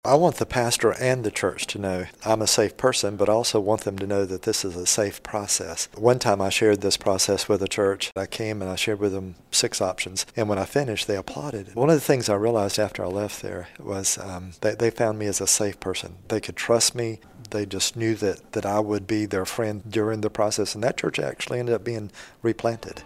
I want the pastor and the church to know I'm a safe person, but I also want them to know that this is a safe process. One time I shared this process with a church. I came and I shared with them 6 options. And when I finished, they applauded. One of the things I realized after I left there was they found me as a safe person. They could trust me. They just knew that I would be their friend during the process. And that church actually ended up being replanted.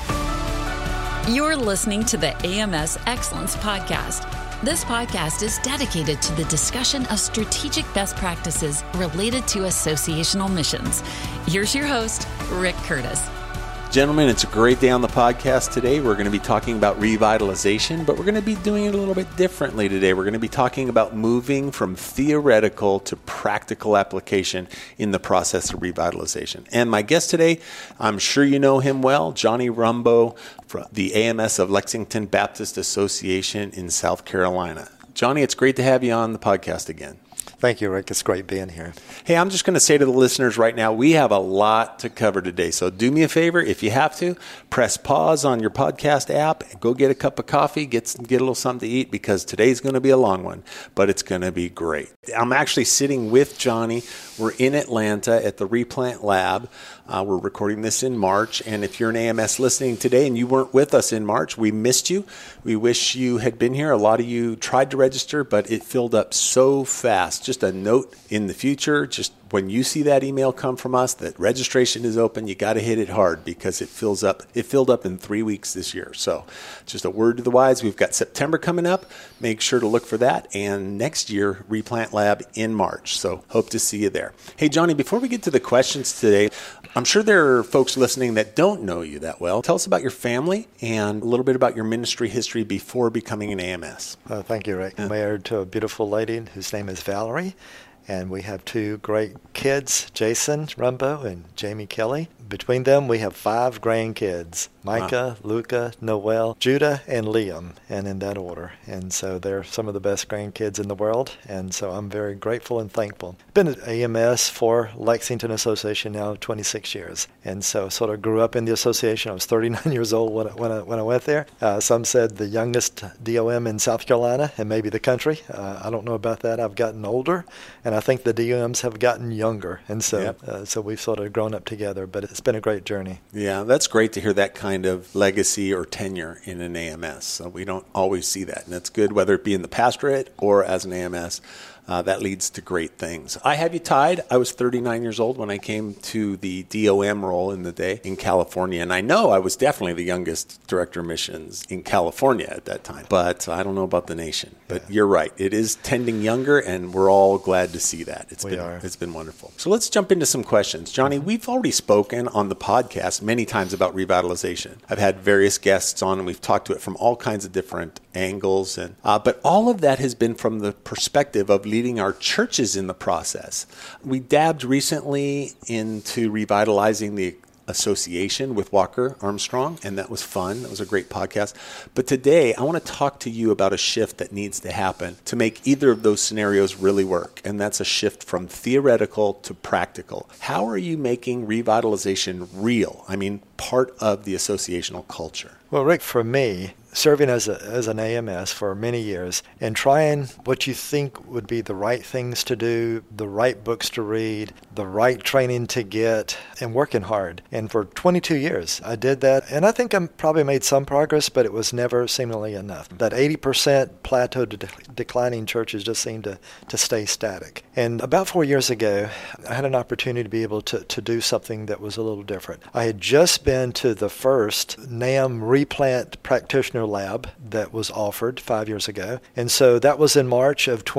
You're listening to the AMS Excellence Podcast. This podcast is dedicated to the discussion of strategic best practices related to associational missions. Here's your host, Rick Curtis. Gentlemen, it's a great day on the podcast today. We're going to be talking about revitalization, but we're going to be doing it a little bit differently today. We're going to be talking about moving from theoretical to practical application in the process of revitalization. And my guest today, I'm sure you know him well, Johnny Rumbo from the AMS of Lexington Baptist Association in South Carolina. Johnny, it's great to have you on the podcast again. Thank you, Rick. It's great being here. Hey, I'm just going to say to the listeners right now, we have a lot to cover today. So do me a favor, if you have to, press pause on your podcast app, go get a cup of coffee, get a little something to eat, because today's going to be a long one, but it's going to be great. I'm actually sitting with Johnny. We're in Atlanta at the Replant Lab. We're recording this in March, and if you're an AMS listening today and you weren't with us in March, we missed you. We wish you had been here. A lot of you tried to register, but it filled up so fast. Just a note in the future, just when you see that email come from us that registration is open, you got to hit it hard because it fills up. It filled up in 3 weeks this year. So just a word to the wise. We've got September coming up. Make sure to look for that. And next year, Replant Lab in March. So hope to see you there. Hey, Johnny, before we get to the questions today, I'm sure there are folks listening that don't know you that well. Tell us about your family and a little bit about your ministry history before becoming an AMS. Thank you, Rick. I'm married to a beautiful lady whose name is Valerie. And we have 2 great kids, Jason Rumbo and Jamie Kelly. Between them, we have 5 grandkids, Micah, Luca, Noel, Judah, and Liam, and in that order. And so they're some of the best grandkids in the world, and so I'm very grateful and thankful. Been at AMS for Lexington Association now 26 years, and so sort of grew up in the association. I was 39 years old when I went there. Some said the youngest DOM in South Carolina and maybe the country. I don't know about that. I've gotten older, and I think the DOMs have gotten younger, and so so we've sort of grown up together, but it's been a great journey. Yeah, that's great to hear that kind of legacy or tenure in an AMS. So we don't always see that, and that's good, whether it be in the pastorate or as an AMS. That leads to great things. I have you tied. I was 39 years old when I came to the DOM role in the day in California. And I know I was definitely the youngest director of missions in California at that time. But I don't know about the nation. But You're right. It is tending younger, and we're all glad to see that. It's been wonderful. So let's jump into some questions. Johnny, we've already spoken on the podcast many times about revitalization. I've had various guests on, and we've talked to it from all kinds of different angles. And but all of that has been from the perspective of leading our churches in the process. We dabbed recently into revitalizing the association with Walker Armstrong, and that was fun. That was a great podcast. But today, I want to talk to you about a shift that needs to happen to make either of those scenarios really work, and that's a shift from theoretical to practical. How are you making revitalization real? I mean, part of the associational culture. Well, Rick, for me, serving as an AMS for many years and trying what you think would be the right things to do, the right books to read, the right training to get, and working hard. And for 22 years, I did that. And I think I probably made some progress, but it was never seemingly enough. That 80% plateau declining churches just seemed to stay static. And about 4 years ago, I had an opportunity to be able to do something that was a little different. I had just been to the first NAM Replant Practitioner Lab that was offered 5 years ago. And so that was in March of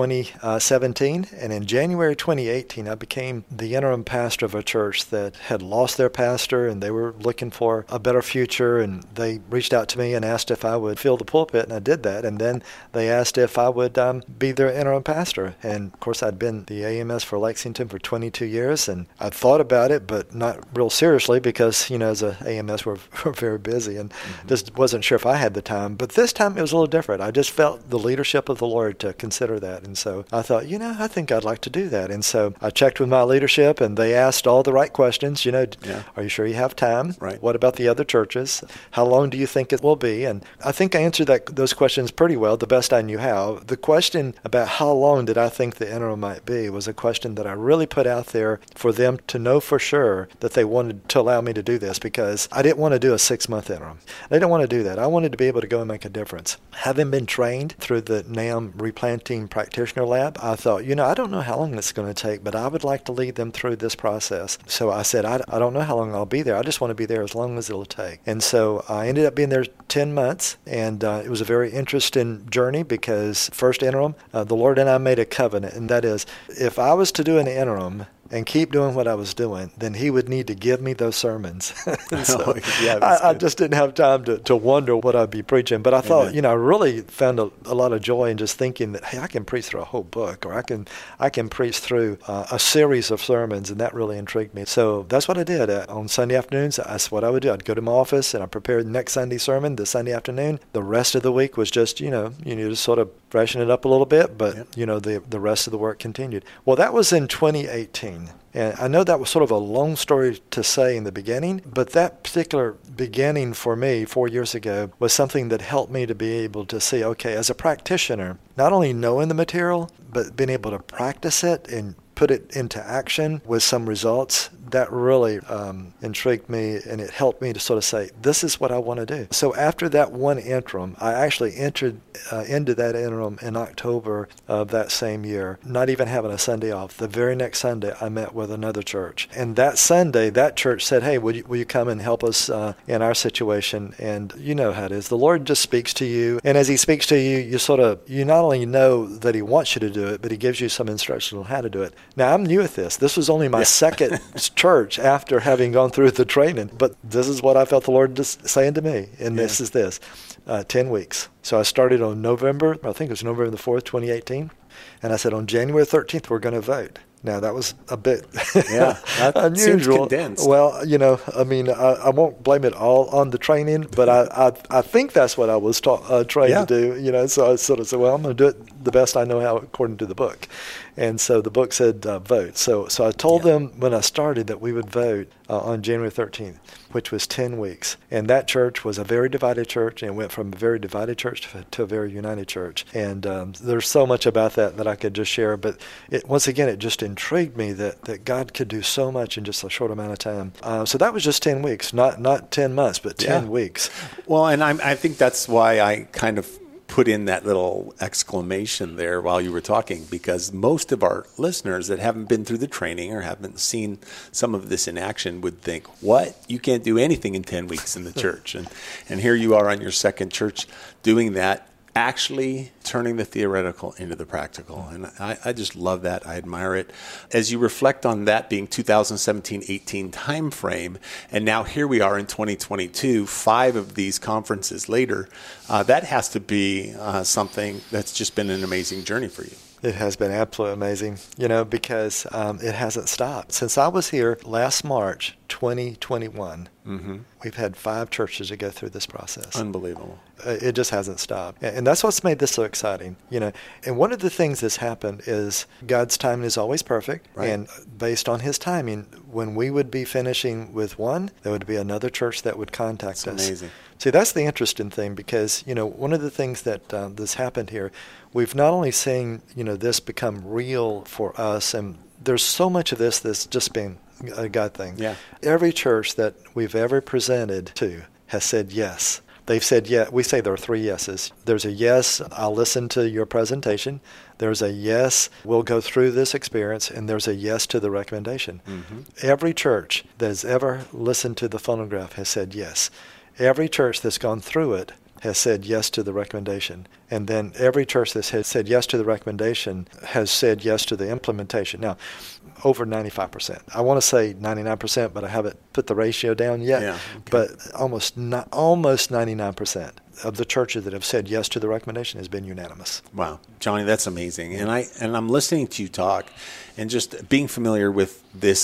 2017. And in January 2018, I became the interim pastor of a church that had lost their pastor, and they were looking for a better future. And they reached out to me and asked if I would fill the pulpit, and I did that. And then they asked if I would be their interim pastor. And of course, I'd been the AMS for Lexington for 22 years, and I thought about it, but not real seriously because, as a AMS, we're very busy, and just wasn't sure if I had the time. But this time it was a little different. I just felt the leadership of the Lord to consider that. And so I thought, I think I'd like to do that. And so I checked with my leadership, and they asked all the right questions. Are you sure you have time? Right. What about the other churches? How long do you think it will be? And I think I answered those questions pretty well, the best I knew how. The question about how long did I think the interim might be was a question that I really put out there for them to know for sure that they wanted to allow me to do this, because I didn't want to do a 6-month interim. They didn't want to do that. I wanted to be able to go and make a difference. Having been trained through the NAM Replanting Practitioner Lab, I thought, I don't know how long it's going to take, but I would like to lead them through this process. So I said, I don't know how long I'll be there. I just want to be there as long as it'll take. And so I ended up being there 10 months, and it was a very interesting journey, because first interim, the Lord and I made a covenant, and that is, if I was to do an interim and keep doing what I was doing, then he would need to give me those sermons. So I just didn't have time to wonder what I'd be preaching. But I thought, I really found a lot of joy in just thinking that, hey, I can preach through a whole book, or I can preach through a series of sermons, and that really intrigued me. So that's what I did. On Sunday afternoons, that's what I would do. I'd go to my office, and I prepared the next Sunday sermon the Sunday afternoon. The rest of the week was just, you just sort of freshen it up a little bit, but, the rest of the work continued. Well, that was in 2018. And I know that was sort of a long story to say in the beginning, but that particular beginning for me 4 years ago was something that helped me to be able to see, okay, as a practitioner, not only knowing the material, but being able to practice it and put it into action with some results, that really intrigued me, and it helped me to sort of say, this is what I want to do. So after that one interim, I actually entered into that interim in October of that same year, not even having a Sunday off. The very next Sunday, I met with another church. And that Sunday, that church said, hey, will you come and help us in our situation? And you know how it is. The Lord just speaks to you. And as he speaks to you, you not only know that he wants you to do it, but he gives you some instruction on how to do it. Now, I'm new at this. This was only my second church after having gone through the training, but this is what I felt the Lord just saying to me, and this is 10 weeks. So I started on November the 4th, 2018, and I said on January 13th, we're going to vote. Now, that was a bit unusual. Seems condensed. Well, I won't blame it all on the training, but I think that's what I was trained to do. So I sort of said, well, I'm going to do it the best I know how according to the book. And so the book said vote. So I told them when I started that we would vote on January 13th, which was 10 weeks. And that church was a very divided church, and went from a very divided church to a very united church. And there's so much about that I could just share. But once again, it just intrigued me that God could do so much in just a short amount of time. So that was just 10 weeks, not 10 months, but 10 weeks. Well, and I think that's why I kind of put in that little exclamation there while you were talking, because most of our listeners that haven't been through the training or haven't seen some of this in action would think, what? You can't do anything in 10 weeks in the church. And here you are on your second church doing that, actually turning the theoretical into the practical. And I just love that. I admire it. As you reflect on that being 2017-18 time frame, and now here we are in 2022, 5 of these conferences later, that has to be something that's just been an amazing journey for you. It has been absolutely amazing, because it hasn't stopped. Since I was here last March 2021, we've had 5 churches to go through this process. Unbelievable. It just hasn't stopped. And that's what's made this so exciting. And one of the things that's happened is God's timing is always perfect. Right. And based on his timing, when we would be finishing with one, there would be another church that would contact us. Amazing. See, that's the interesting thing, because, one of the things that's happened here, we've not only seen, this become real for us, and there's so much of this that's just been a God thing. Yeah. Every church that we've ever presented to has said yes. They've said yes. We say there are 3 yeses. There's a yes, I'll listen to your presentation. There's a yes, we'll go through this experience. And there's a yes to the recommendation. Every church that has ever listened to the phonograph has said yes. Every church that's gone through it has said yes to the recommendation. And then every church that has said yes to the recommendation has said yes to the implementation. Now, over 95%. I want to say 99%, but I haven't put the ratio down yet. Yeah, okay. But almost 99% of the churches that have said yes to the recommendation has been unanimous. Wow, Johnny, that's amazing. And I'm listening to you talk, and just being familiar with this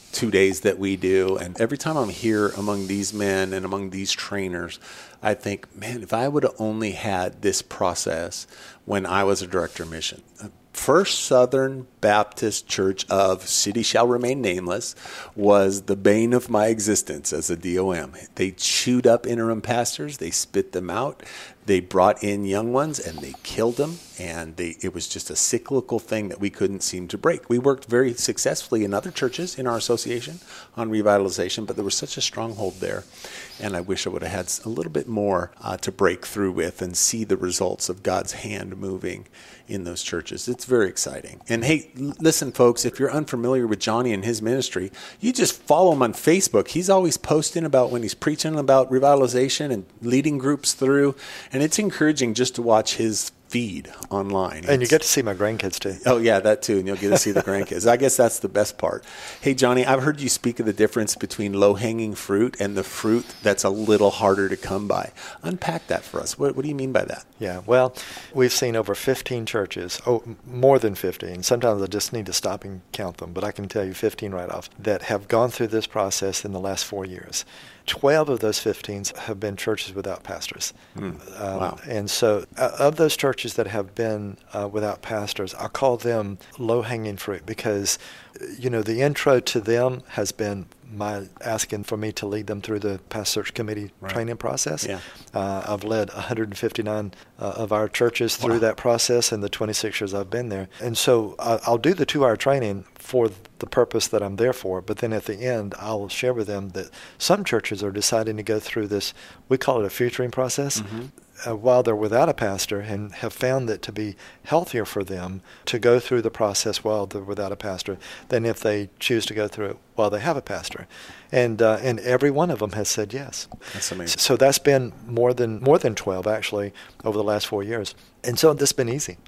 2 days that we do. And every time I'm here among these men and among these trainers, I think, man, if I would have only had this process when I was a director of mission. First Southern Baptist Church of City Shall Remain Nameless was the bane of my existence as a DOM. They chewed up interim pastors. They spit them out. They brought in young ones and they killed them. And it was just a cyclical thing that we couldn't seem to break. We worked very successfully in other churches in our association on revitalization, but there was such a stronghold there. And I wish I would have had a little bit more to break through with and see the results of God's hand moving in those churches. It's very exciting. And hey, listen, folks, if you're unfamiliar with Johnny and his ministry, you just follow him on Facebook. He's always posting about when he's preaching about revitalization and leading groups through. And it's encouraging just to watch his feed online. And you get to see my grandkids too. Oh yeah, that too. And you'll get to see the grandkids. I guess that's the best part. Hey Johnny, I've heard you speak of the difference between low-hanging fruit and the fruit that's a little harder to come by. Unpack that for us. What do you mean by that? Yeah, well, we've seen over 15 churches, more than 15. Sometimes I just need to stop and count them, but I can tell you 15 right off, that have gone through this process in the last 4 years. 12 of those 15 have been churches without pastors. Wow. And so of those churches that have been without pastors, I call them low-hanging fruit because, the intro to them has been my asking for me to lead them through the pastor search committee training process. Yeah. I've led 159 of our churches through that process in the 26 years I've been there. And so I'll do the 2-hour training for the purpose that I'm there for, but then at the end I'll share with them that some churches are deciding to go through this, we call it a filtering process, while they're without a pastor, and have found it to be healthier for them to go through the process while they're without a pastor than if they choose to go through it while they have a pastor. And every one of them has said yes. That's amazing. So that's been more than 12 actually over the last 4 years. And so it's been easy.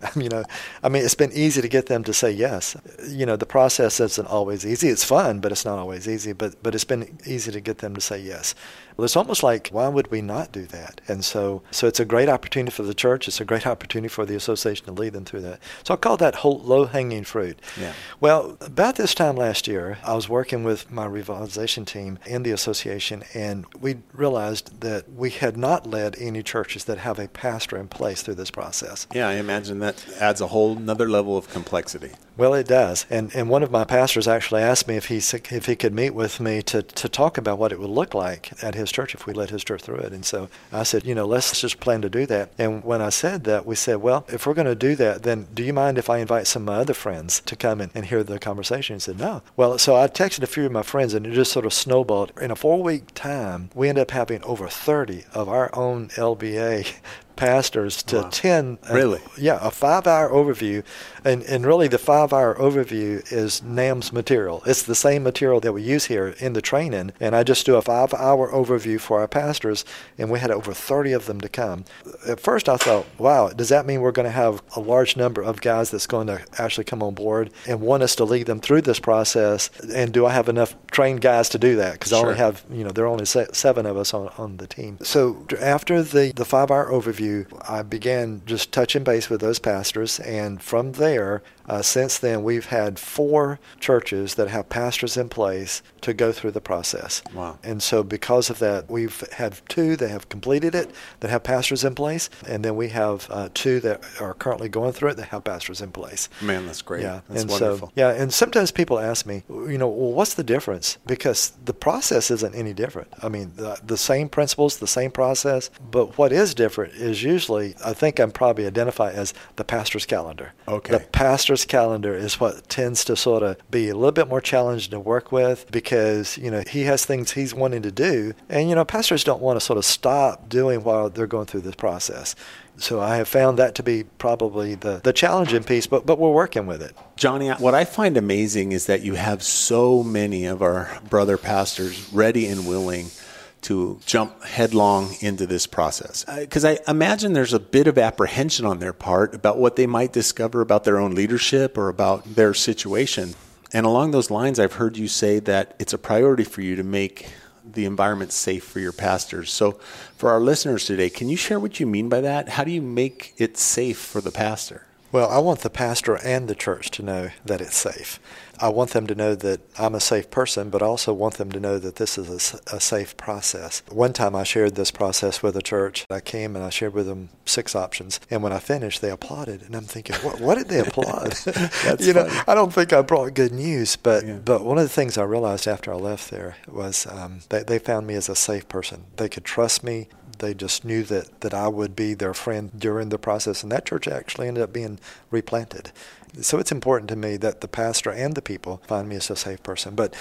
It's been easy to get them to say yes. The process isn't always easy. It's fun, but it's not always easy. But it's been easy to get them to say yes. Well, it's almost like, why would we not do that? And so it's a great opportunity for the church. It's a great opportunity for the association to lead them through that. So I call that whole low-hanging fruit. Yeah. Well, about this time last year, I was working with my revitalization team in the association, and we realized that we had not led any churches that have a pastor in place through this process. Yeah, I imagine that adds a whole nother level of complexity. Well, it does. And one of my pastors actually asked me if he could meet with me to talk about what it would look like at his church if we led his church through it. And so I said, let's just plan to do that. And when I said that, we said, well, if we're going to do that, then do you mind if I invite some of my other friends to come and hear the conversation? He said, no. Well, so I texted a few of my friends, and it just sort of snowballed. In a 4-week time, we ended up having over 30 of our own LBA pastors to attend a 5-hour overview. And really the 5-hour overview is NAM's material. It's the same material that we use here in the training. And I just do a 5-hour overview for our pastors, and we had over 30 of them to come. At first I thought, wow, does that mean we're going to have a large number of guys that's going to actually come on board and want us to lead them through this process? And do I have enough trained guys to do that? Because I only have, there are only 7 of us on the team. So after the 5-hour overview, I began just touching base with those pastors, and from there, since then, we've had 4 churches that have pastors in place to go through the process. Wow. And so because of that, we've had 2 that have completed it, that have pastors in place, and then we have 2 that are currently going through it that have pastors in place. Man, that's great. Yeah. That's and wonderful. So, and sometimes people ask me, well, what's the difference? Because the process isn't any different. I mean, the same principles, the same process, but what is different is usually, I think I'm probably identified as the pastor's calendar. Okay. The pastor's calendar is what tends to sort of be a little bit more challenging to work with because, he has things he's wanting to do. And, pastors don't want to sort of stop doing while they're going through this process. So I have found that to be probably the challenging piece, but we're working with it. Johnny, what I find amazing is that you have so many of our brother pastors ready and willing to jump headlong into this process. Because I imagine there's a bit of apprehension on their part about what they might discover about their own leadership or about their situation. And along those lines, I've heard you say that it's a priority for you to make the environment safe for your pastors. So for our listeners today, can you share what you mean by that? How do you make it safe for the pastor? Well, I want the pastor and the church to know that it's safe. I want them to know that I'm a safe person, but I also want them to know that this is a safe process. One time I shared this process with a church. I came and I shared with them 6 options. And when I finished, they applauded. And I'm thinking, what did they applaud? That's funny. I don't think I brought good news. But one of the things I realized after I left there was they found me as a safe person. They could trust me. They just knew that I would be their friend during the process. And that church actually ended up being replanted. So it's important to me that the pastor and the people find me as a safe person. But,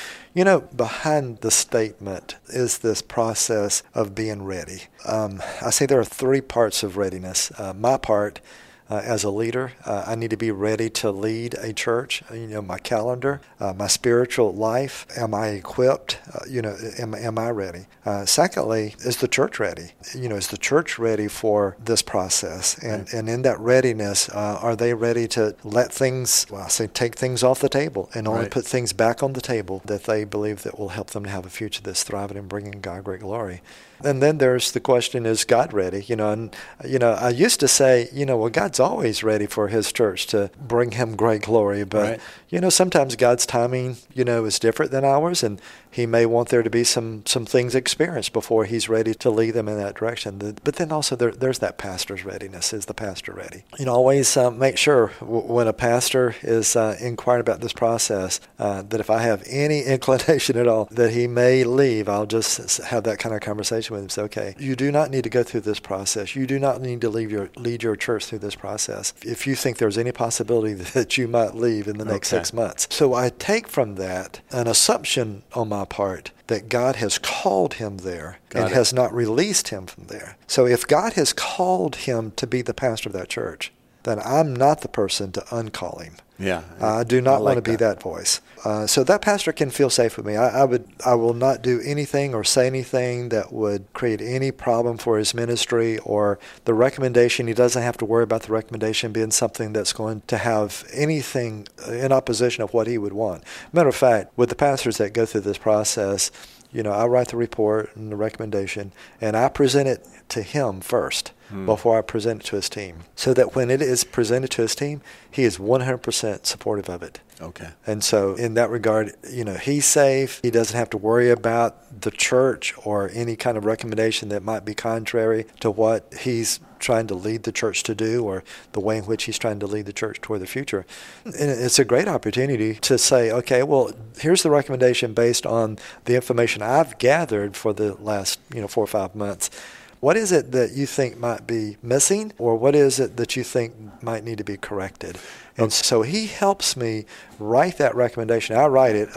behind the statement is this process of being ready. I say there are 3 parts of readiness. My part, as a leader, I need to be ready to lead a church. My calendar, my spiritual life. Am I equipped? Am I ready? Secondly, is the church ready? Is the church ready for this process? And in that readiness, are they ready to let things, take things off the table and only put things back on the table that they believe that will help them to have a future that's thriving and bringing God great glory? And then there's the question, is God ready? I used to say, God's always ready for his church to bring him great glory. But, sometimes God's timing, is different than ours. And he may want there to be some things experienced before he's ready to lead them in that direction. But then also there's that pastor's readiness. Is the pastor ready? Always make sure when a pastor is inquiring about this process that if I have any inclination at all that he may leave, I'll just have that kind of conversation with him. Say, okay, you do not need to go through this process. You do not need to lead your church through this process if you think there's any possibility that you might leave in the next 6 months. So I take from that an assumption on my part that God has called him there and has not released him from there. So if God has called him to be the pastor of that church, then I'm not the person to uncall him. Yeah, I do not want to be that voice. So that pastor can feel safe with me. I will not do anything or say anything that would create any problem for his ministry or the recommendation. He doesn't have to worry about the recommendation being something that's going to have anything in opposition of what he would want. Matter of fact, with the pastors that go through this process, I write the report and the recommendation, and I present it to him first before I present it to his team, so that when it is presented to his team, he is 100% supportive of it. Okay. And so in that regard, he's safe. He doesn't have to worry about the church or any kind of recommendation that might be contrary to what he's trying to lead the church to do or the way in which he's trying to lead the church toward the future. And it's a great opportunity to say, okay, well, here's the recommendation based on the information I've gathered for the last 4 or 5 months. What is it that you think might be missing, or what is it that you think might need to be corrected? And so he helps me write that recommendation. I write it,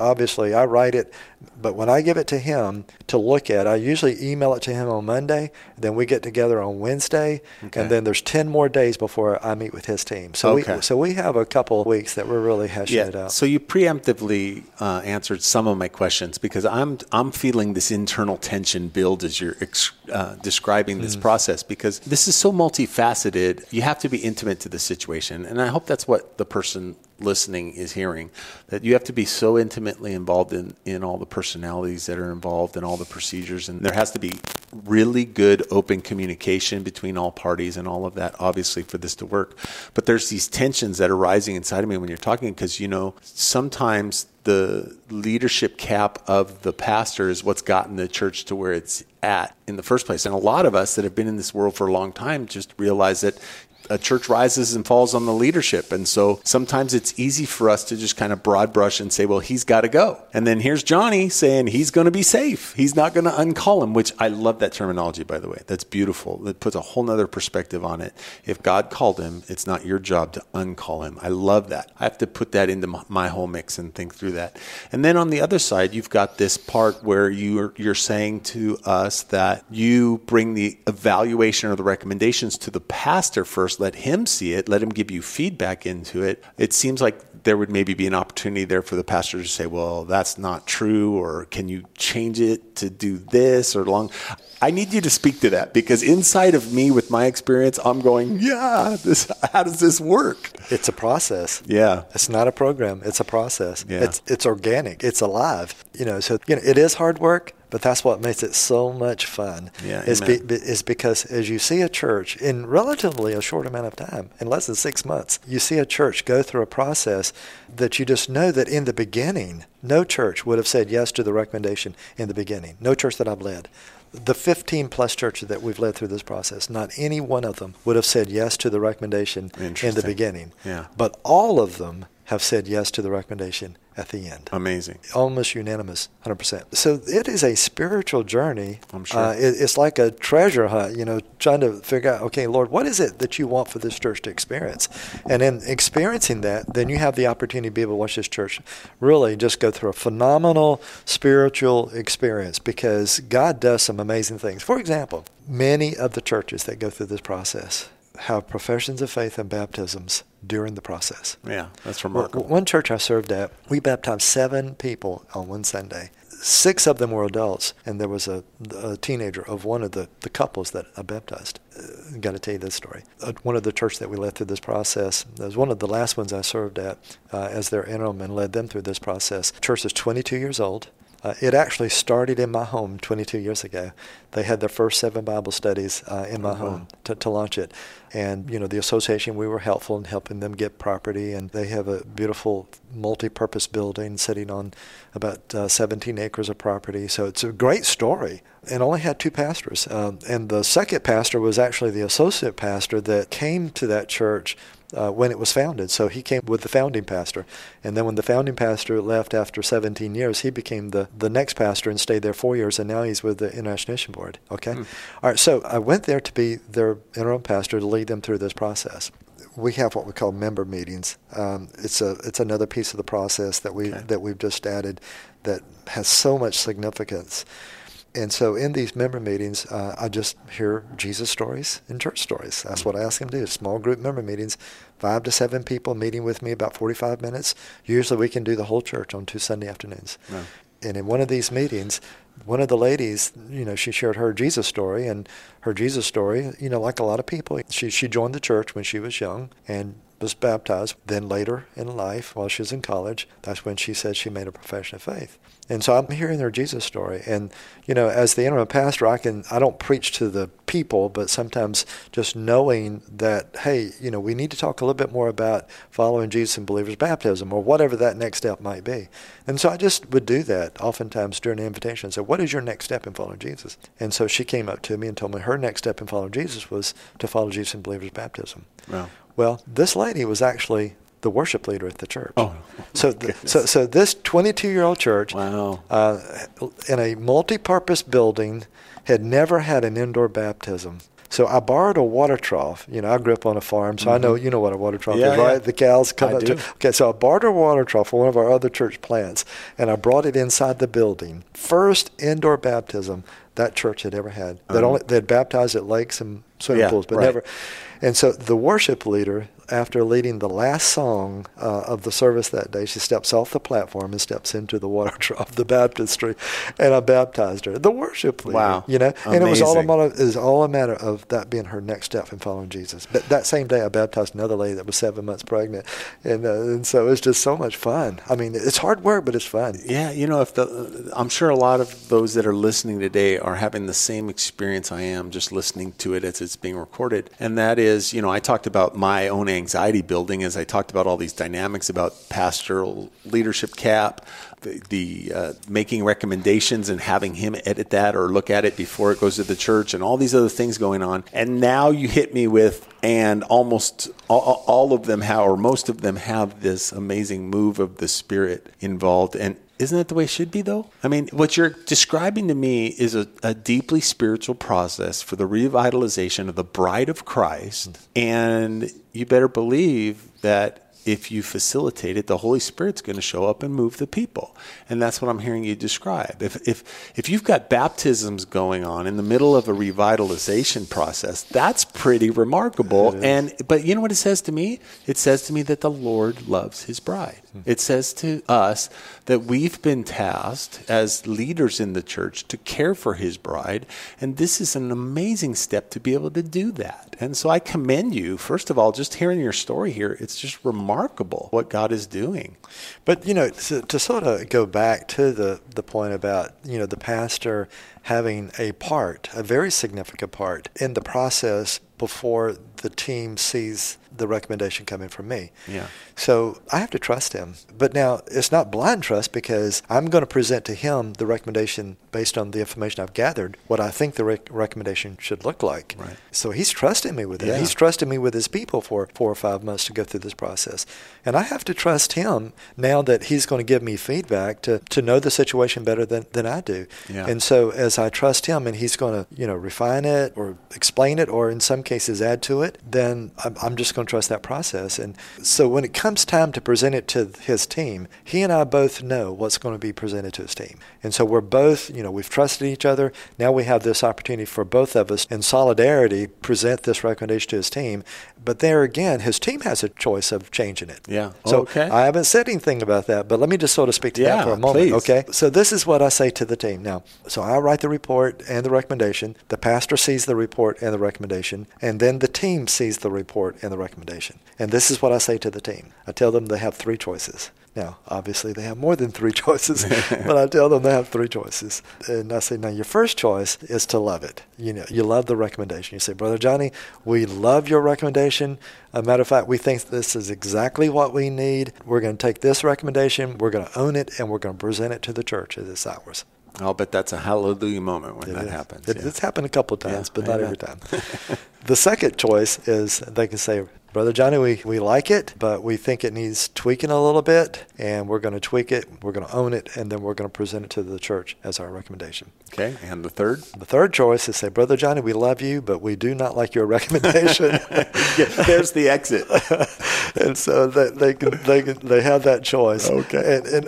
but when I give it to him to look at, I usually email it to him on Monday, then we get together on Wednesday, and then there's 10 more days before I meet with his team. So we have a couple of weeks that we're really hashing it out. So you preemptively answered some of my questions, because I'm feeling this internal tension build as you're describing this process, because this is so multifaceted. You have to be intimate to the situation, and I hope that's what the person listening is hearing, that you have to be so intimately involved in all the personalities that are involved and all the procedures, and there has to be really good open communication between all parties and all of that, obviously, for this to work. But there's these tensions that are rising inside of me when you're talking, because sometimes the leadership cap of the pastor is what's gotten the church to where it's at in the first place. And a lot of us that have been in this world for a long time just realize that a church rises and falls on the leadership. And so sometimes it's easy for us to just kind of broad brush and say, well, he's got to go. And then here's Johnny saying he's going to be safe. He's not going to uncall him, which I love that terminology, by the way. That's beautiful. That puts a whole nother perspective on it. If God called him, it's not your job to uncall him. I love that. I have to put that into my whole mix and think through that. And then on the other side, you've got this part where you're saying to us that you bring the evaluation or the recommendations to the pastor first. Let him see it. Let him give you feedback into it. It seems like there would maybe be an opportunity there for the pastor to say, well, that's not true, or can you change it to do this or long. I need you to speak to that, because inside of me with my experience, I'm going, how does this work? It's a process. Yeah. It's not a program. It's a process. Yeah. It's organic. It's alive. So it is hard work, But that's what makes it so much fun. Yeah, is because as you see a church in relatively a short amount of time, in less than 6 months, you see a church go through a process that you just know that in the beginning, no church would have said yes to the recommendation in the beginning. No church that I've led. The 15 plus churches that we've led through this process, not any one of them would have said yes to the recommendation in the beginning. Yeah. But all of them have said yes to the recommendation at the end. Amazing. Almost unanimous, 100%. So it is a spiritual journey. I'm sure. It's like a treasure hunt, trying to figure out, okay, Lord, what is it that you want for this church to experience? And in experiencing that, then you have the opportunity to be able to watch this church really just go through a phenomenal spiritual experience, because God does some amazing things. For example, many of the churches that go through this process have professions of faith and baptisms during the process. Yeah, that's remarkable. One church I served at, we baptized 7 people on one Sunday. 6 of them were adults, and there was a teenager of one of the couples that I baptized. Got to tell you this story. One of the churches that we led through this process, it was one of the last ones I served at as their interim and led them through this process. Church is 22 years old. It actually started in my home 22 years ago. They had their first 7 Bible studies in my home to launch it. And, the association, we were helpful in helping them get property. And they have a beautiful multi-purpose building sitting on about 17 acres of property. So it's a great story. And only had 2 pastors. And the second pastor was actually the associate pastor that came to that church when it was founded. So he came with the founding pastor. And then when the founding pastor left after 17 years, he became the next pastor and stayed there 4 years, and now he's with the International Mission Board. Okay? All right, so I went there to be their interim pastor to lead them through this process. We have what we call member meetings. It's another piece of the process that we've just added that has so much significance. And so in these member meetings, I just hear Jesus stories and church stories. That's what I ask them to do. Small group member meetings, 5 to 7 people meeting with me about 45 minutes. Usually we can do the whole church on 2 Sunday afternoons. Wow. And in one of these meetings, one of the ladies, she shared her Jesus story. And her Jesus story, like a lot of people, she joined the church when she was young and was baptized. Then later in life, while she was in college, that's when she said she made a profession of faith. And so I'm hearing their Jesus story. And, as the interim pastor, I don't preach to the people, but sometimes just knowing that, hey, we need to talk a little bit more about following Jesus in believer's baptism or whatever that next step might be. And so I just would do that oftentimes during the invitation and say, what is your next step in following Jesus? And so she came up to me and told me her next step in following Jesus was to follow Jesus in believer's baptism. Wow. Well, this lady was actually the worship leader at the church. So this 22-year-old church, wow, in a multi-purpose building, had never had an indoor baptism. So I borrowed a water trough. I grew up on a farm, so I know what a water trough is, right? Yeah. The cows come up to. Okay, so I borrowed a water trough for one of our other church plants, and I brought it inside the building. First indoor baptism that church had ever had. They'd baptized at lakes and swimming pools, but never. And so the worship leader, after leading the last song of the service that day, she steps off the platform and steps into the water trough, the baptistry, and I baptized her. The worship leader, wow. And it was all a matter of that being her next step in following Jesus. But that same day, I baptized another lady that was 7 months pregnant, and so it was just so much fun. I mean, it's hard work, but it's fun. Yeah, I'm sure a lot of those that are listening today are having the same experience I am, just listening to it as it's being recorded, and that is, I talked about my own anxiety building as I talked about all these dynamics about pastoral leadership cap, the making recommendations and having him edit that or look at it before it goes to the church and all these other things going on. And now you hit me with, and almost all of them have, or most of them have this amazing move of the Spirit involved. And isn't that the way it should be, though? I mean, what you're describing to me is a deeply spiritual process for the revitalization of the bride of Christ. And you better believe that if you facilitate it, the Holy Spirit's going to show up and move the people. And that's what I'm hearing you describe. If you've got baptisms going on in the middle of a revitalization process, that's pretty remarkable. But you know what it says to me? It says to me that the Lord loves his bride. It says to us that we've been tasked as leaders in the church to care for his bride. And this is an amazing step to be able to do that. And so I commend you, first of all, just hearing your story here. It's just remarkable remarkable what God is doing. But, to sort of go back to the point about, the pastor having a very significant part in the process before the team sees the recommendation coming from me. Yeah. So I have to trust him. But now it's not blind trust, because I'm going to present to him the recommendation based on the information I've gathered, what I think the recommendation should look like. Right. So he's trusting me with it. Yeah. He's trusted me with his people for 4 or 5 months to go through this process. And I have to trust him now that he's going to give me feedback to know the situation better than I do. Yeah. And so as I trust him and he's going to, refine it or explain it or in some cases add to it, then I'm just going to trust that process. And so when it comes time to present it to his team, he and I both know what's going to be presented to his team. And so we're both, we've trusted each other. Now we have this opportunity for both of us in solidarity present this recommendation to his team. But there again, his team has a choice of changing it. Yeah. So okay. I haven't said anything about that, but let me just sort of speak to that for a moment. Please. Okay. So this is what I say to the team. Now, so I write the report and the recommendation. The pastor sees the report and the recommendation, and then the team sees the report and the recommendation. And this is what I say to the team. I tell them they have 3 choices. Now, obviously, they have more than 3 choices, but I tell them they have 3 choices. And I say, now, your first choice is to love it. You love the recommendation. You say, Brother Johnny, we love your recommendation. As a matter of fact, we think this is exactly what we need. We're going to take this recommendation, we're going to own it, and we're going to present it to the church as it's ours. I'll bet that's a hallelujah moment when that happens. It's happened a couple of times, but not every time. The second choice is they can say, Brother Johnny, we like it, but we think it needs tweaking a little bit, and we're going to tweak it, we're going to own it, and then we're going to present it to the church as our recommendation. Okay, and the third? The third choice is say, Brother Johnny, we love you, but we do not like your recommendation. There's the exit. And so they have that choice. Okay. And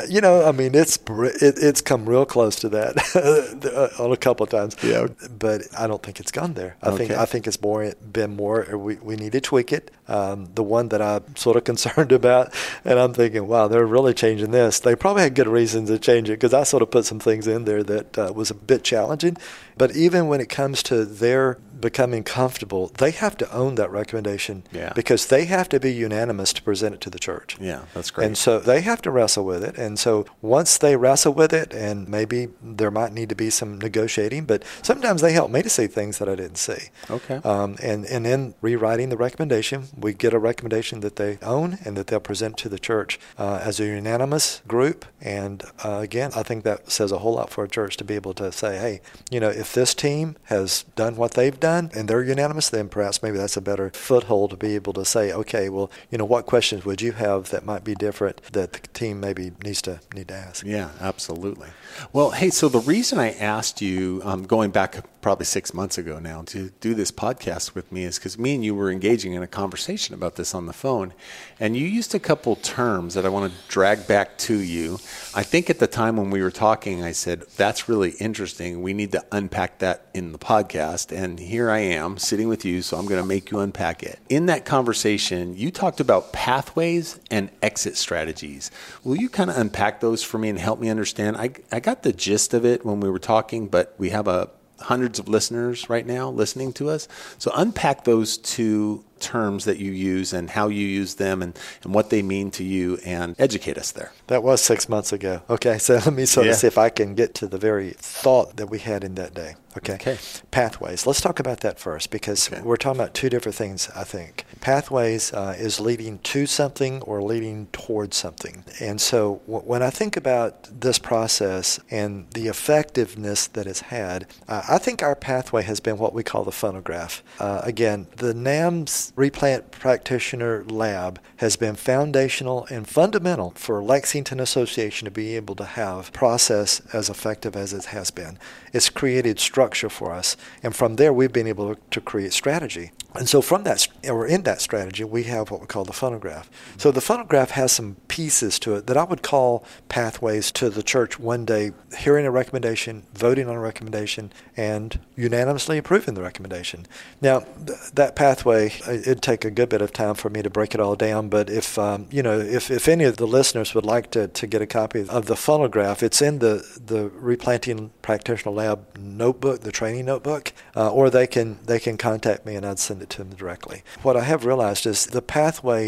it's come real close to that on a couple of times. Yeah. But I don't think it's gone there. I think it's been more. We need to tweak it. The one that I'm sort of concerned about, and I'm thinking, wow, they're really changing this. They probably had good reasons to change it, because I sort of put some things in there that was a bit challenging. But even when it comes to their becoming comfortable, they have to own that recommendation, because they have to be unanimous to present it to the church. Yeah, that's great. And so they have to wrestle with it. And so once they wrestle with it, and maybe there might need to be some negotiating, but sometimes they help me to see things that I didn't see. Okay. And in rewriting the recommendation, we get a recommendation that they own and that they'll present to the church as a unanimous group. And again, I think that says a whole lot for a church to be able to say, hey, if this team has done what they've done and they're unanimous, then perhaps maybe that's a better foothold to be able to say, okay, well, what questions would you have that might be different that the team maybe need to ask? Yeah, absolutely. Well, hey, so the reason I asked you, going back probably 6 months ago now, to do this podcast with me is because me and you were engaging in a conversation about this on the phone, and you used a couple terms that I want to drag back to you. I think at the time when we were talking, I said, that's really interesting. We need to unpack that in the podcast, and here I am sitting with you, so I'm going to make you unpack it. In that conversation, you talked about pathways and exit strategies. Will you kind of unpack those for me and help me understand? I got the gist of it when we were talking, but we have hundreds of listeners right now listening to us. So unpack those 2 terms that you use and how you use them and what they mean to you, and educate us there. That was 6 months ago. Okay, so let me sort of see if I can get to the very thought that we had in that day. Okay. Pathways. Let's talk about that first, because we're talking about 2 different things, I think. Pathways is leading to something or leading towards something. And so when I think about this process and the effectiveness that it's had, I think our pathway has been what we call the phonograph. Again, the NAMS Replant Practitioner Lab has been foundational and fundamental for Lexington Association to be able to have process as effective as it has been. It's created structure for us, and from there we've been able to create strategy. And so from that, or in that strategy, we have what we call the phonograph. So the phonograph has some pieces to it that I would call pathways to the church one day, hearing a recommendation, voting on a recommendation, and unanimously approving the recommendation. Now, that pathway, it'd take a good bit of time for me to break it all down, but if any of the listeners would like to get a copy of the phonograph, it's in the Replanting Practitioner Lab notebook, the training notebook, or they can contact me and I'd send it to them directly. What I have realized is the pathway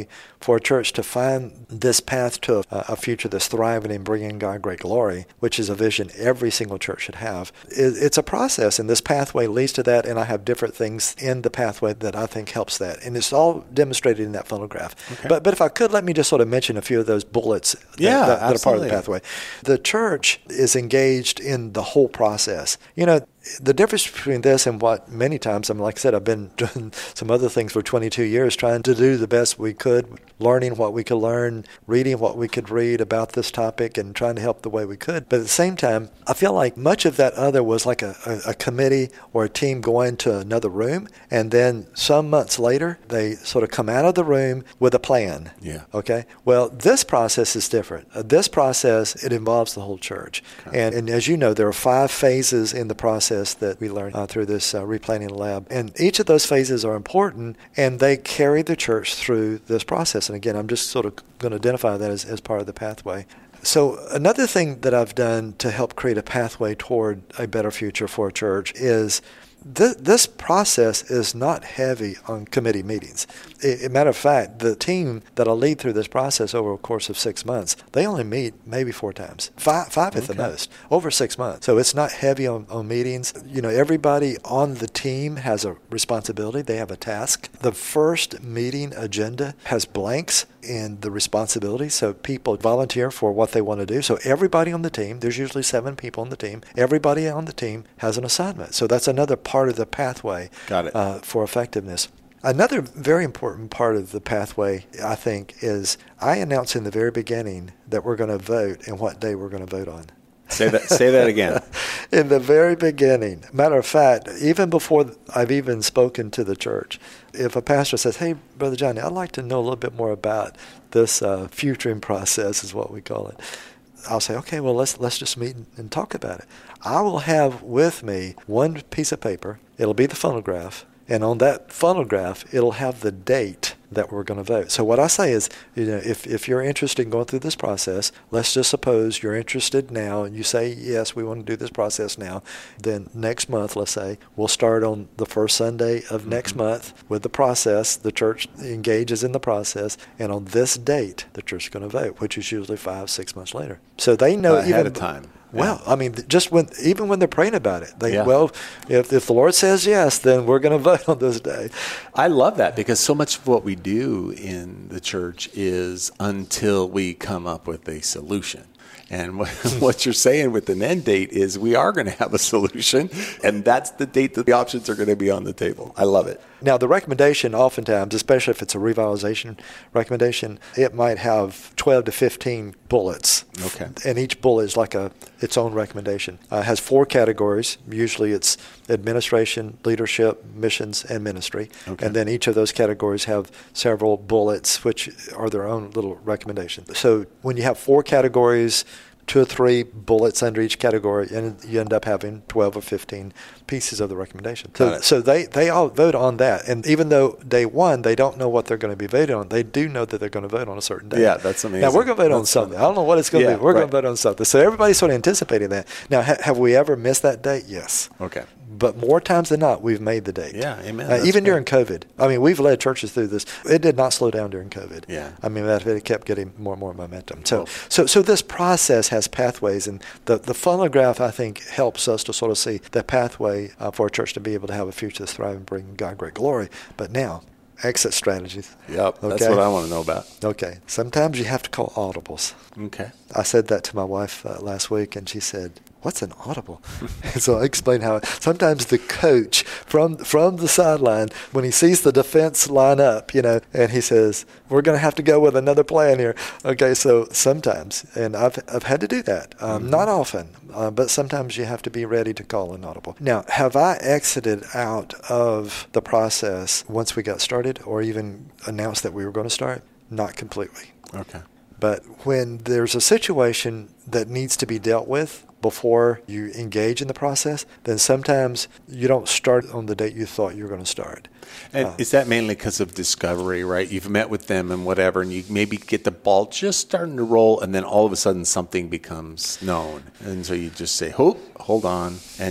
for a church to find this path to a future that's thriving and bringing God great glory, which is a vision every single church should have. It's a process, and this pathway leads to that, and I have different things in the pathway that I think helps that. And it's all demonstrated in that funnel graph. Okay. But if I could, let me just sort of mention a few of those bullets that are part of the pathway. The church is engaged in the whole process. You know, the difference between this and what many times, like I said, I've been doing some other things for 22 years, trying to do the best we could, learning what we could learn, reading what we could read about this topic, and trying to help the way we could. But at the same time, I feel like much of that other was like a committee or a team going to another room, and then some months later, they sort of come out of the room with a plan. Yeah. Okay? Well, this process is different. This process, it involves the whole church. Okay. And as you know, there are 5 phases in the process that we learned through this replanning lab. And each of those phases are important, and they carry the church through this process. And again, I'm just sort of going to identify that as part of the pathway. So another thing that I've done to help create a pathway toward a better future for a church is this process is not heavy on committee meetings. Matter of fact, the team that I'll lead through this process over a course of 6 months, they only meet maybe 4 times, five at the most, over 6 months. So it's not heavy on meetings. You know, everybody on the team has a responsibility. They have a task. The first meeting agenda has blanks in the responsibility, so people volunteer for what they want to do. So everybody on the team, there's usually 7 people on the team, everybody on the team has an assignment. So that's another part of the pathway. Got it. For effectiveness. Another very important part of the pathway, I think, is I announce in the very beginning that we're going to vote and what day we're going to vote on. Say that again. In the very beginning. Matter of fact, even before I've even spoken to the church, if a pastor says, "Hey, Brother Johnny, I'd like to know a little bit more about this futuring process," is what we call it, I'll say, "Okay, well, let's just meet and talk about it." I will have with me one piece of paper. It'll be the funnel graph. And on that funnel graph, it'll have the date that we're going to vote. So what I say is, you know, if you're interested in going through this process, let's just suppose you're interested now and you say, yes, we want to do this process now. Then next month, let's say, we'll start on the first Sunday of next month with the process. The church engages in the process. And on this date, the church is going to vote, which is usually 5-6 months later. So they know ahead of time. Well, I mean, just even when they're praying about it, well, if the Lord says yes, then we're going to vote on this day. I love that, because so much of what we do in the church is until we come up with a solution. And what you're saying with an end date is we are going to have a solution, and that's the date that the options are going to be on the table. I love it. Now, the recommendation oftentimes, especially if it's a revitalization recommendation, it might have 12 to 15 bullets. Okay. And each bullet is like its own recommendation. It has 4 categories. Usually it's administration, leadership, missions, and ministry. Okay. And then each of those categories have several bullets, which are their own little recommendations. So when you have 4 categories, 2 or 3 bullets under each category, and you end up having 12 or 15 pieces of the recommendation. So they all vote on that. And even though day one, they don't know what they're going to be voting on, they do know that they're going to vote on a certain day. Yeah, that's amazing. Now, we're going to vote on something. I don't know what it's going to be. We're going to vote on something. So everybody's sort of anticipating that. Now, have we ever missed that date? Yes. Okay. But more times than not, we've made the date. Yeah, amen. Even during COVID. I mean, we've led churches through this. It did not slow down during COVID. Yeah. I mean, it kept getting more and more momentum. So this process has pathways, and the funnel graph, I think, helps us to sort of see the pathway for a church to be able to have a future that's thriving and bring God great glory. But now, exit strategies. Yep, that's what I want to know about. Okay. Sometimes you have to call audibles. Okay. I said that to my wife last week, and she said, "What's an audible?" So I explained how sometimes the coach from the sideline, when he sees the defense line up, and he says, "We're going to have to go with another plan here." Okay, so sometimes, and I've had to do that. Not often, but sometimes you have to be ready to call an audible. Now, have I exited out of the process once we got started, or even announced that we were going to start? Not completely. Okay. But when there's a situation that needs to be dealt with before you engage in the process, then sometimes you don't start on the date you thought you were going to start. And is that mainly because of discovery, right? You've met with them and whatever, and you maybe get the ball just starting to roll, and then all of a sudden something becomes known. And so you just say, hold on, and you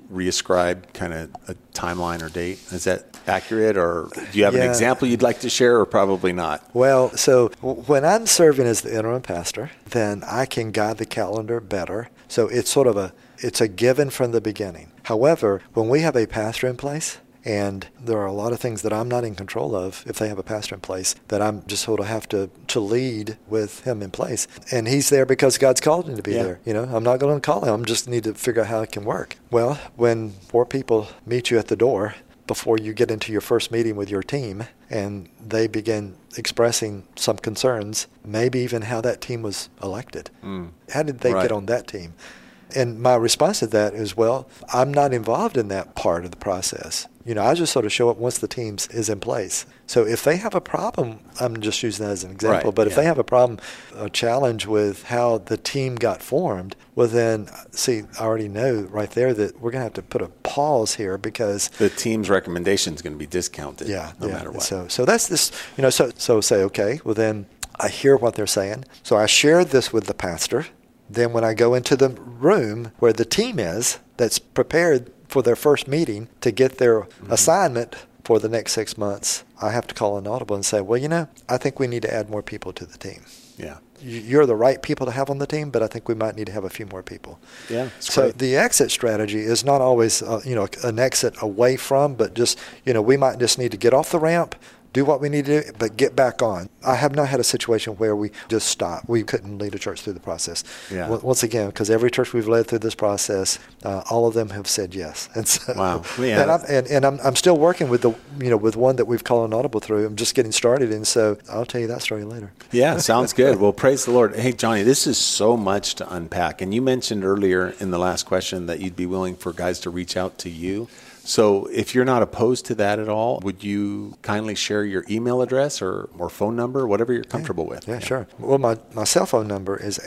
reascribe kind of a timeline or date? Is that accurate, or do you have an example you'd like to share, or probably not? Well, so when I'm serving as the interim pastor, then I can guide the calendar better. So it's sort of it's a given from the beginning. However, when we have a pastor in place, and there are a lot of things that I'm not in control of if they have a pastor in place, that I'm just sort of have to lead with him in place. And he's there because God's called him to be there. You know, I'm not going to call him. I just need to figure out how it can work. Well, when 4 people meet you at the door before you get into your first meeting with your team, and they begin expressing some concerns, maybe even how that team was elected. How did they get on that team? And my response to that is, well, I'm not involved in that part of the process. You know, I just sort of show up once the team is in place. So if they have a problem, I'm just using that as an example, but if they have a problem, a challenge with how the team got formed, well then, see, I already know right there that we're going to have to put a pause here because the team's recommendation is going to be discounted no matter what. So that's this, you know, so say, okay, well then I hear what they're saying. So I share this with the pastor. Then when I go into the room where the team is that's prepared for their first meeting to get their assignment for the next 6 months, I have to call an audible and say, well, you know, I think we need to add more people to the team. Yeah. You're the right people to have on the team, but I think we might need to have a few more people. Yeah. So great. The exit strategy is not always, an exit away from, but just, we might just need to get off the ramp, do what we need to do, but get back on. I have not had a situation where we just stopped. We couldn't lead a church through the process. Yeah. Once again, because every church we've led through this process, all of them have said yes. And so, wow. Yeah. And I'm still working with with one that we've called an audible through. I'm just getting started, and so I'll tell you that story later. Yeah, sounds good. Well, praise the Lord. Hey, Johnny, this is so much to unpack. And you mentioned earlier in the last question that you'd be willing for guys to reach out to you. So if you're not opposed to that at all, would you kindly share your email address or phone number, whatever you're comfortable with? Yeah, sure. Well, my cell phone number is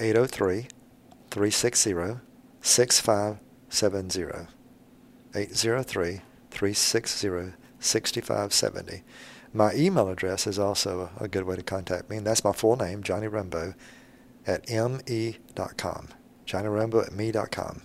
803-360-6570. 803-360-6570. My email address is also a good way to contact me, and that's my full name, Johnny Rembo, at me.com. Johnny Rembo at me.com.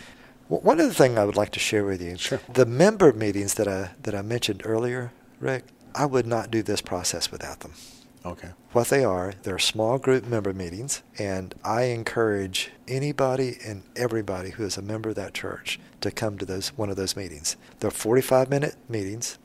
One other thing I would like to share with you, sure. The member meetings that I mentioned earlier, Rick, I would not do this process without them. Okay. What they're small group member meetings, and I encourage anybody and everybody who is a member of that church to come to one of those meetings. They're 45-minute meetings,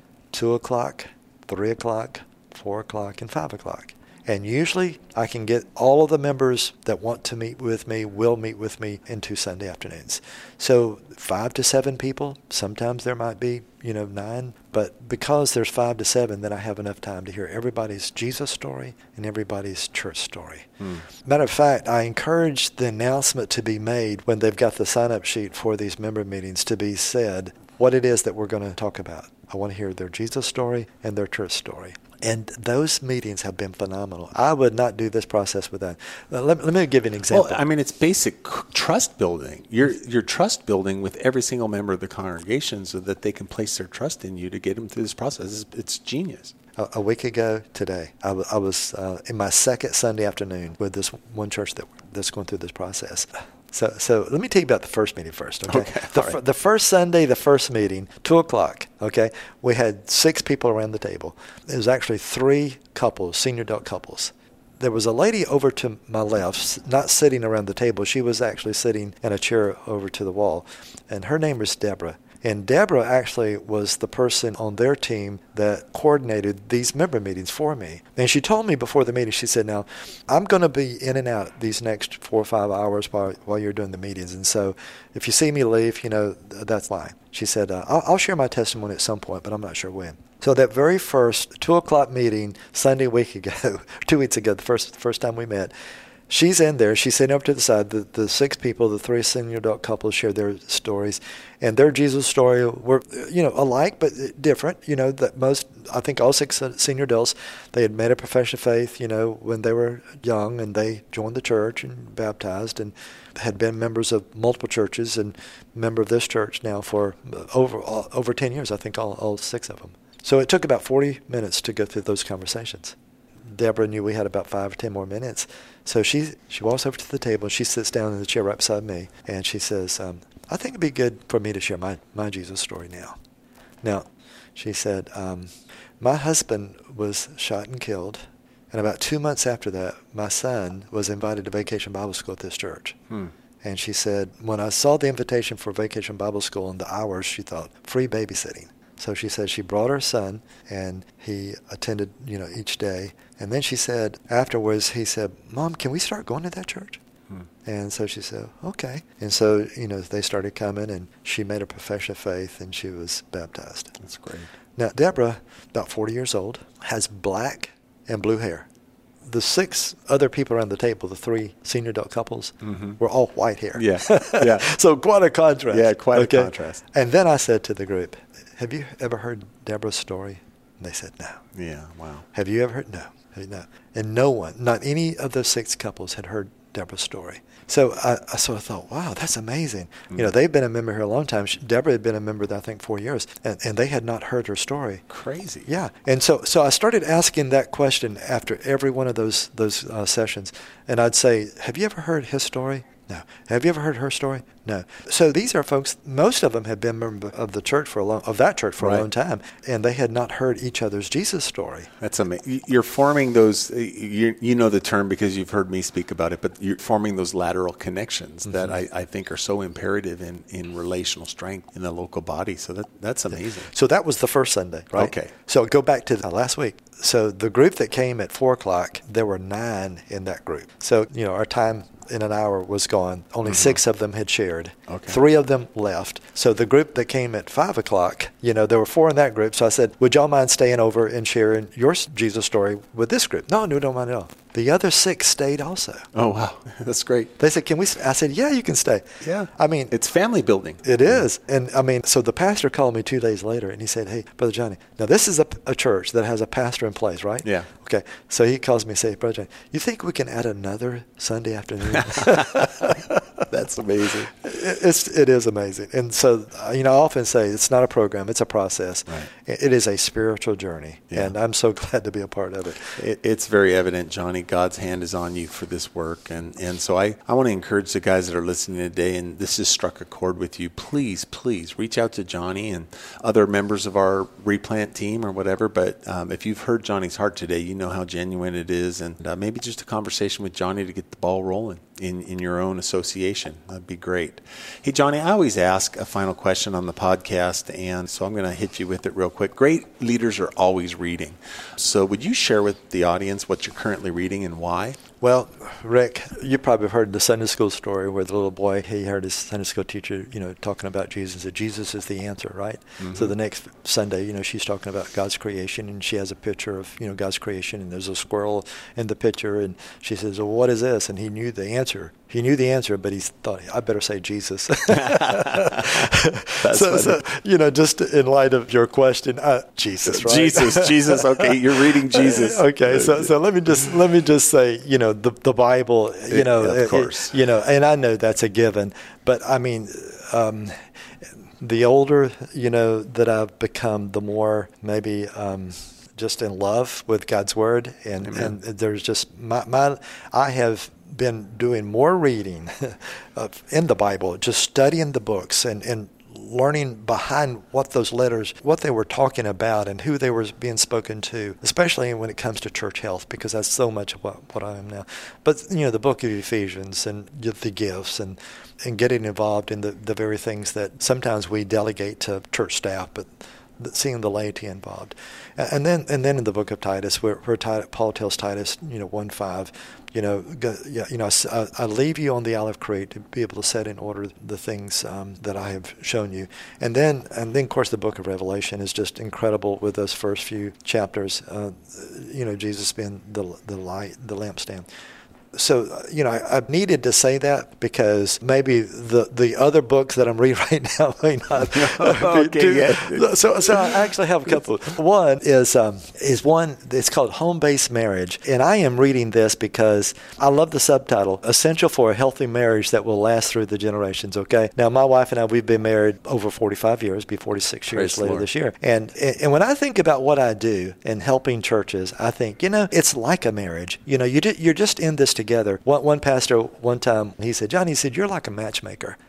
2 o'clock, 3 o'clock, 4 o'clock, and 5 o'clock. And usually I can get all of the members that want to meet with me will meet with me in 2 Sunday afternoons. So 5 to 7 people, sometimes there might be, 9, but because there's 5 to 7, then I have enough time to hear everybody's Jesus story and everybody's church story. Matter of fact, I encourage the announcement to be made when they've got the sign-up sheet for these member meetings to be said what it is that we're going to talk about. I want to hear their Jesus story and their church story. And those meetings have been phenomenal. I would not do this process without. Let me give you an example. Well, I mean, it's basic trust building. You're trust building with every single member of the congregation so that they can place their trust in you to get them through this process. It's genius. A week ago today, I was in my second Sunday afternoon with this one church that's going through this process. So let me tell you about the first meeting first, okay? The first Sunday, the first meeting, 2 o'clock, okay? We had 6 people around the table. It was actually 3 couples, senior adult couples. There was a lady over to my left, not sitting around the table. She was actually sitting in a chair over to the wall, and her name was Deborah. And Deborah actually was the person on their team that coordinated these member meetings for me. And she told me before the meeting, she said, now, I'm going to be in and out these next 4 or 5 hours while you're doing the meetings. And so if you see me leave, that's fine. She said, I'll share my testimony at some point, but I'm not sure when. So that very first 2 o'clock meeting, Sunday 2 weeks ago, the first time we met, she's in there. She's sitting up to the side. The 6 people, the 3 senior adult couples, shared their stories, and their Jesus story were, alike but different. That most, I think, all 6 senior adults, they had made a profession of faith, when they were young, and they joined the church and baptized, and had been members of multiple churches and member of this church now for over 10 years. I think all 6 of them. So it took about 40 minutes to go through those conversations. Deborah knew we had about 5 or 10 more minutes. So she walks over to the table, and she sits down in the chair right beside me, and she says, I think it'd be good for me to share my Jesus story now. Now, she said, my husband was shot and killed, and about 2 months after that, my son was invited to Vacation Bible School at this church. And she said, when I saw the invitation for Vacation Bible School and the hours, she thought, free babysitting. So she said she brought her son, and he attended, each day. And then she said, afterwards, he said, Mom, can we start going to that church? And so she said, okay. And so, they started coming, and she made a profession of faith, and she was baptized. That's great. Now, Deborah, about 40 years old, has black and blue hair. The 6 other people around the table, the 3 senior adult couples, were all white hair. Yeah, yeah. So quite a contrast. Yeah, quite a contrast. And then I said to the group, have you ever heard Deborah's story? And they said, no. Yeah, wow. Have you ever heard? No. No. And no one, not any of those 6 couples had heard Deborah's story. So I sort of thought, wow, that's amazing. They've been a member here a long time. Deborah had been a member, I think, 4 years, and they had not heard her story. Crazy. Yeah. And so I started asking that question after every one of those sessions, and I'd say, have you ever heard his story? No. Have you ever heard her story? No. So these are folks, most of them have been members of that church for a long time, and they had not heard each other's Jesus story. That's amazing. You're forming those, you know the term because you've heard me speak about it, but you're forming those lateral connections that I think are so imperative in relational strength in the local body. So that's amazing. So that was the first Sunday, right? Okay. So go back to last week. So the group that came at 4 o'clock, there were 9 in that group. So, our time in an hour was gone. Only 6 of them had shared. Okay. 3 of them left. So the group that came at 5 o'clock, there were 4 in that group. So I said, would y'all mind staying over and sharing your Jesus story with this group? No, don't mind at all. The other 6 stayed also. Oh, wow. That's great. They said, I said, yeah, you can stay. Yeah. I mean, it's family building. It is. And so the pastor called me 2 days later, and he said, hey, Brother Johnny, now this is a church that has a pastor in place, right? Yeah. Okay. So he calls me and says, Brother Johnny, you think we can add another Sunday afternoon? That's amazing. It is amazing. And so, I often say it's not a program, it's a process. Right. It is a spiritual journey, Yeah. and I'm so glad to be a part of it. It's very evident, Johnny, God's hand is on you for this work. And so I want to encourage the guys that are listening today, and this has struck a chord with you, please reach out to Johnny and other members of our Replant team or whatever. But if you've heard Johnny's heart today, you know how genuine it is. And maybe just a conversation with Johnny to get the ball rolling in your own association. That'd be great. Hey, Johnny, I always ask a final question on the podcast, and so I'm going to hit you with it real quick. Great leaders are always reading. So would you share with the audience what you're currently reading and why? Well, Rick, you probably heard the Sunday school story where the little boy, he heard his Sunday school teacher, talking about Jesus, and said, Jesus is the answer, right? Mm-hmm. So the next Sunday, she's talking about God's creation, and she has a picture of, God's creation, and there's a squirrel in the picture, and she says, well, what is this? And he knew the answer. But he thought, I better say Jesus. So, just in light of your question, Jesus, right? Jesus. Okay, you're reading Jesus. Okay, so let me just say, the Bible, of course, and I know that's a given, but I mean, the older, that I've become, the more maybe just in love with God's Word, and there's just I have been doing more reading in the Bible, just studying the books and learning behind what those letters, what they were talking about and who they were being spoken to, especially when it comes to church health, because that's so much of what I am now. But, the book of Ephesians and the gifts and getting involved in the very things that sometimes we delegate to church staff, but seeing the laity involved. And then in the book of Titus, where Paul tells Titus, 1:5, I leave you on the Isle of Crete to be able to set in order the things that I have shown you. And then, of course, the book of Revelation is just incredible with those first few chapters. Jesus being the light, the lampstand. So, I needed to say that because maybe the other books that I'm reading right now may not. Okay, yeah. So I actually have a couple. One is one, it's called Home-Based Marriage. And I am reading this because I love the subtitle, Essential for a Healthy Marriage That Will Last Through the Generations, okay? Now, my wife and I, we've been married over 45 years, be 46 years later this year. And when I think about what I do in helping churches, I think, it's like a marriage. You're just in this together. One pastor, one time, he said, Johnny, you're like a matchmaker.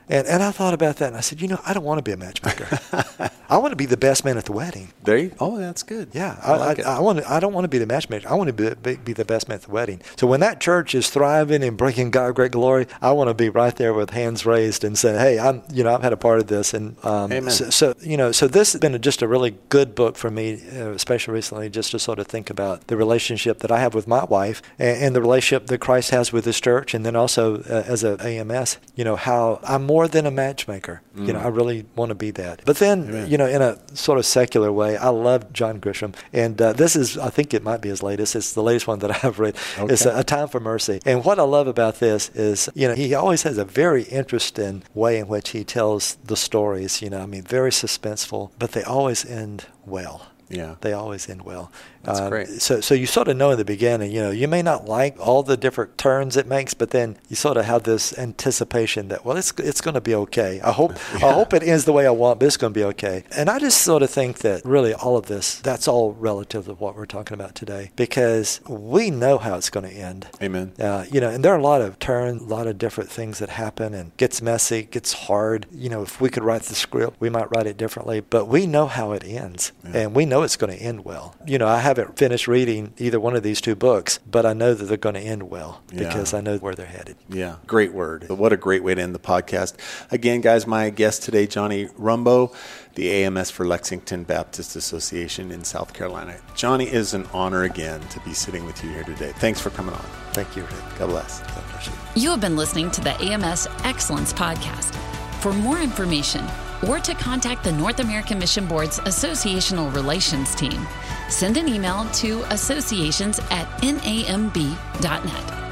And I thought about that, and I said, I don't want to be a matchmaker. I want to be the best man at the wedding. That's good. Yeah, I don't want to be the matchmaker. I want to be the best man at the wedding. So when that church is thriving and bringing God great glory, I want to be right there with hands raised and say, hey, I've had a part of this. And Amen. So this has been just a really good book for me, especially recently, just to sort of think about the relationship that I have with my wife and the relationship that Christ has with His church, and then also as an AMS, how I'm more than a matchmaker. I really want to be that. But then, Amen. In a sort of secular way, I love John Grisham, and this is, I think it might be his latest. It's the latest one that I've read. Okay. It's A Time for Mercy. And what I love about this is, he always has a very interesting way in which he tells the stories. Very suspenseful, but they always end well. Yeah. They always end well. That's great. So you sort of know in the beginning, you may not like all the different turns it makes, but then you sort of have this anticipation that, well, it's going to be okay. I hope it ends the way I want, but it's going to be okay. And I just sort of think that really all of this, that's all relative to what we're talking about today, because we know how it's going to end. Amen. And there are a lot of turns, a lot of different things that happen, and gets messy, gets hard. If we could write the script, we might write it differently, but we know how it ends, and we know it's going to end well. I haven't finished reading either one of these two books, but I know that they're going to end well because I know where they're headed. Yeah, great word. What a great way to end the podcast. Again, guys, my guest today, Johnny Rumbo, the AMS for Lexington Baptist Association in South Carolina. Johnny, it is an honor again to be sitting with you here today. Thanks for coming on. Thank you, Rick. God bless. God bless you. You have been listening to the AMS Excellence Podcast. For more information or to contact the North American Mission Board's Associational Relations team, send an email to associations@namb.net.